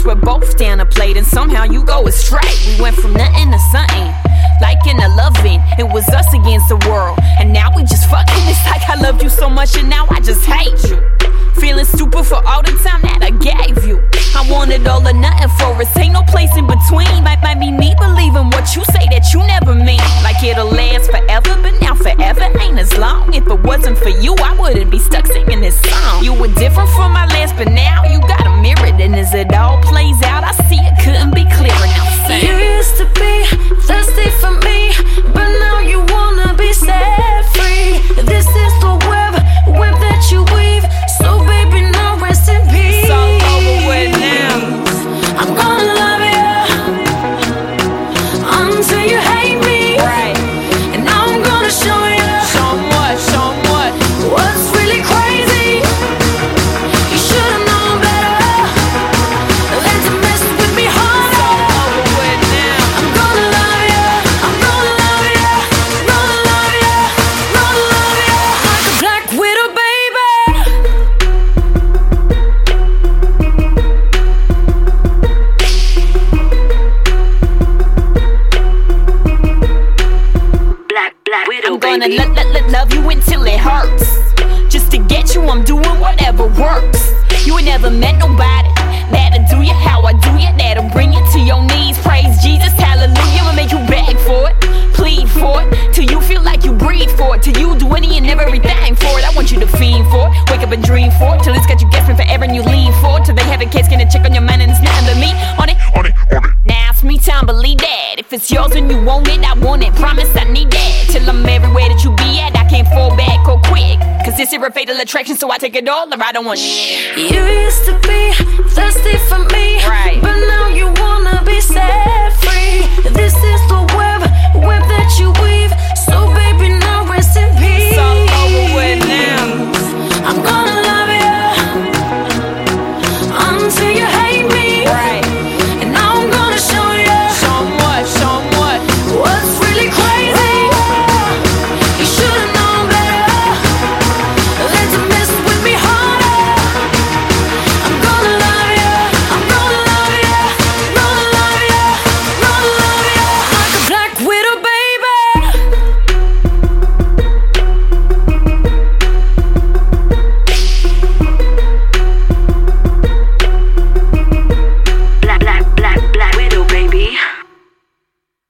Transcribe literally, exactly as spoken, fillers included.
we're both down a plate, and somehow you go astray. We went from nothing to something, like in a loving. It was us against the world, and now we just fucking. It's like I loved you so much, and now I just hate you. Feeling stupid for all the time that I gave you. I wanted all or nothing for us, ain't no place in between. Might, might be me believing what you say that you never mean. Like it'll last forever, but now forever ain't as long. If it wasn't for you, I wouldn't be stuck singing this song. You were different from my last, but now you got a mirror. And as it all plays out, I see it couldn't be clearer. Now sing. You used to be thirsty for me, but now you wanna be set free. This is the web, web that you weave. So baby, now rest in peace. It's all over with now. I'm gonna love you until you hate me. Right. And now I'm gonna show you. Show 'em what, show 'em what. What's really crazy? You should've known better than to mess with me harder. It's all over with now. I'm gonna love you. I'm gonna love you. Gonna love you. Gonna love you like a black widow, baby. Black, black widow, I'm gonna baby. let, let, let love you until it hurts. Just to get you, I'm doing whatever works. You ain't never met nobody that'll do you how I do you, that'll bring you to your knees. Praise Jesus, hallelujah, and make you beg for it, plead for it, till you feel like you breathe for it, till you do any and everything for it. I want you to fiend for it, wake up and dream for it, till it's got you guessing forever and you lean for it, till they have a case, get a check on your mind and it's nothing but me on it. On it, on it. Now it's me time, believe that. If it's yours and you want it, I want it. Promise I need that. Till I'm everywhere that you be at, I can't fall back or quick. Cause this is a fatal attraction, so I take it all or I don't want shit. You used to be thirsty for me, Right. but now you wanna be set free. This